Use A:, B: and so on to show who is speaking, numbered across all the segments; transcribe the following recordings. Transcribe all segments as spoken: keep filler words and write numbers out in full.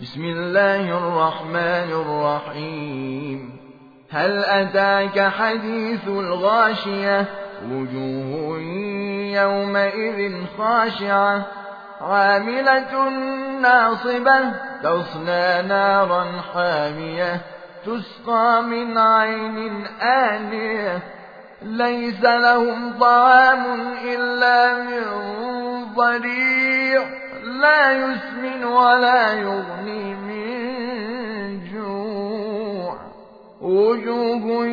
A: بسم الله الرحمن الرحيم. هل أتاك حديث الغاشية؟ وجوه يومئذ خاشعة عاملة ناصبة تصلى نارا حامية تسقى من عين آنية ليس لهم طعام إلا من ضريع لا يسمن ولا يغني من جوع. وجوه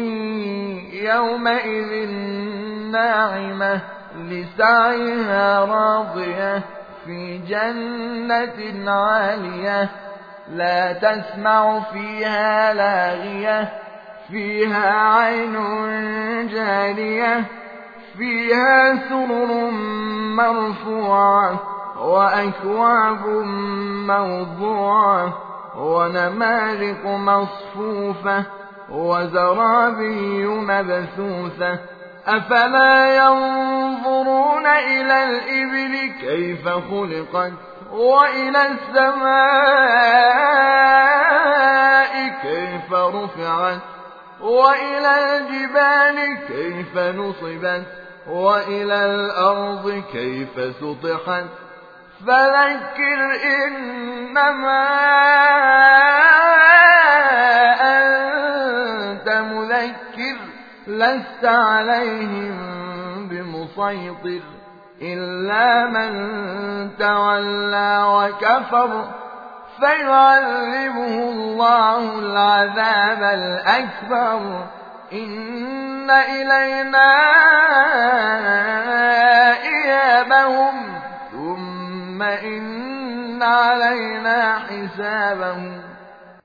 A: يومئذ ناعمة لسعيها راضية في جنة عالية لا تسمع فيها لاغية فيها عين جارية فيها سرر مرفوعة وأكواب موضوعة ونمارق مصفوفة وزرابي مبثوثة أفلا ينظرون إلى الإبل كيف خلقت وإلى السماء كيف رفعت وإلى الجبال كيف نصبت وإلى الأرض كيف سطحت فذكر إنما أنت مذكر لست عليهم بمسيطر إلا من تولى وكفر فيعذبه الله العذاب الأكبر إن إلينا إيابهم ثم إن علينا حسابهم